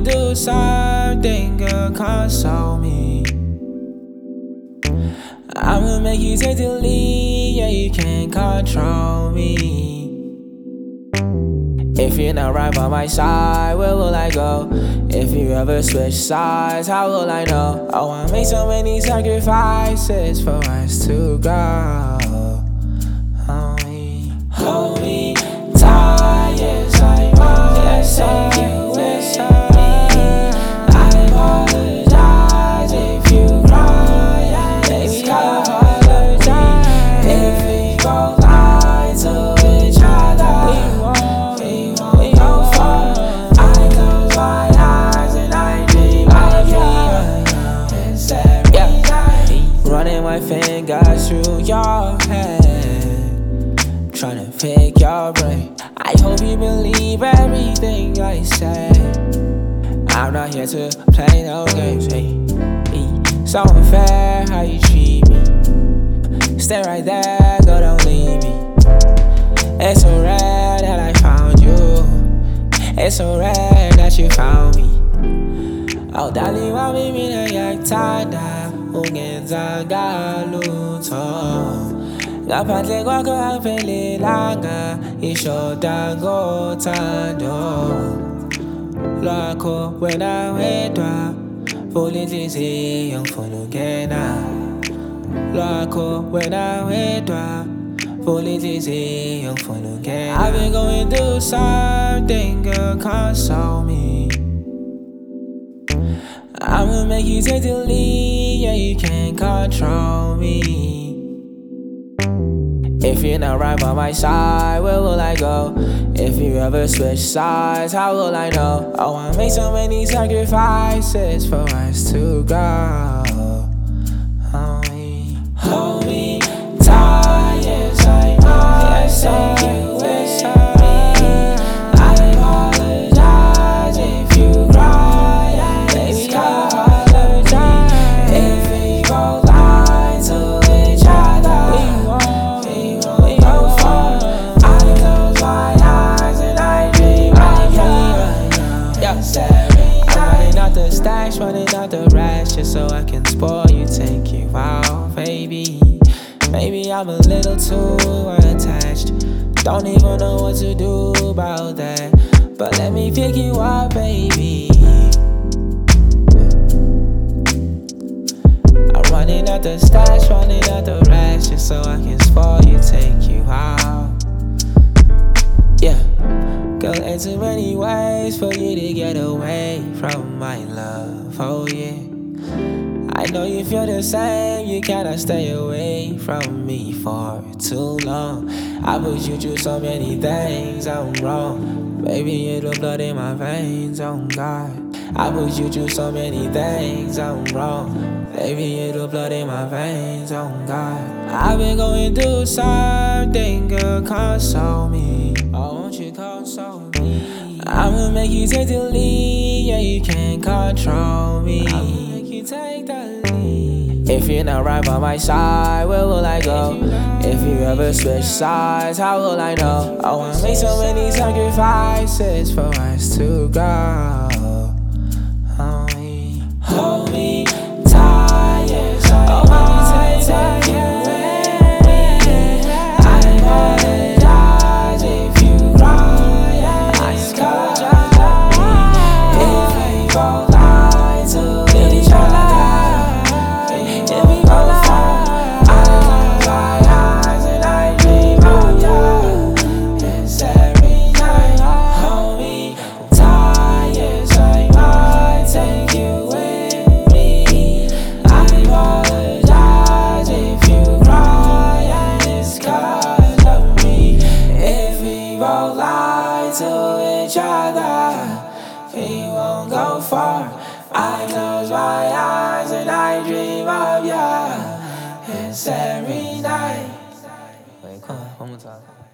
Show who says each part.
Speaker 1: do something, girl, console me. I'ma make you take the lead, yeah, you can't control me. If you're not right by my side, where will I go? If you ever switch sides, how will I know? Oh, I made so many sacrifices for us to go. Hold me tight, yes, I wanna take you with me. I apologize if you cry, yes, I apologize. If we both lie to each other, we won't go far. I close my eyes and I dream of you. It's every night. Running my fingers through your head, tryna pick your brain. I hope you believe everything I say. I'm not here to play no games, hey. So unfair how you treat me. Stay right there, girl, don't leave me. It's so rare that I found you. It's so rare that you found me. Oh, darling, why me na yaktada ungenza galutho. Ngaphandle kwakho angiphelelanga, ishoda ngothando lwakho wena wedwa. Vula inhliziyo ngifuna ukungena lwakho wena wedwa. Vula inhliziyo ngifuna ukungena. I've been going through something, girl, console me. I'ma make you take the lead, yeah, you can't control me. If you're not right by my side, where will I go? If you ever switch sides, how will I know? Oh, I made so many sacrifices for us to go. Hold me tight, yes, I wanna take you with me. I apologize if you cry, yes, I apologize. If we both lie to each other, we won't go far. I close my eyes and I dream of you. I'm running out the stacks, running out the racks, just so I can spoil you, take you out, baby. Maybe I'm a little too attached, don't even know what to do about that. But let me pick you up, baby. I'm running out the stacks, running out the racks, just so I can spoil you, take you out. Yeah, girl, ain't too many ways for you to get away from my love, oh yeah. I know you feel the same, you cannot stay away from me for too long. I put you through so many things, I'm wrong. Baby, you're the blood in my veins, oh God. I put you through so many things, I'm wrong. Baby, you're the blood in my veins, oh God. I've been going through something, girl, console me. Oh, won't you console me? I'ma make you take the lead, yeah, you can't control me. I'ma make you take the lead. If you're not right by my side, where will I go? If you ever switch sides, how will I know? Oh, I made so many sacrifices for us to go. Hold me tight, yes, I wanna take you with me. I apologize if you cry, yes, apologize. If we both lie to each other, if we go far, I close my eyes and I dream of you. It's every night. Hold me tight, yes, I might take you with. To each other, we won't go far. I close my eyes and I dream of you. It's every night. Wait, come on, one more time.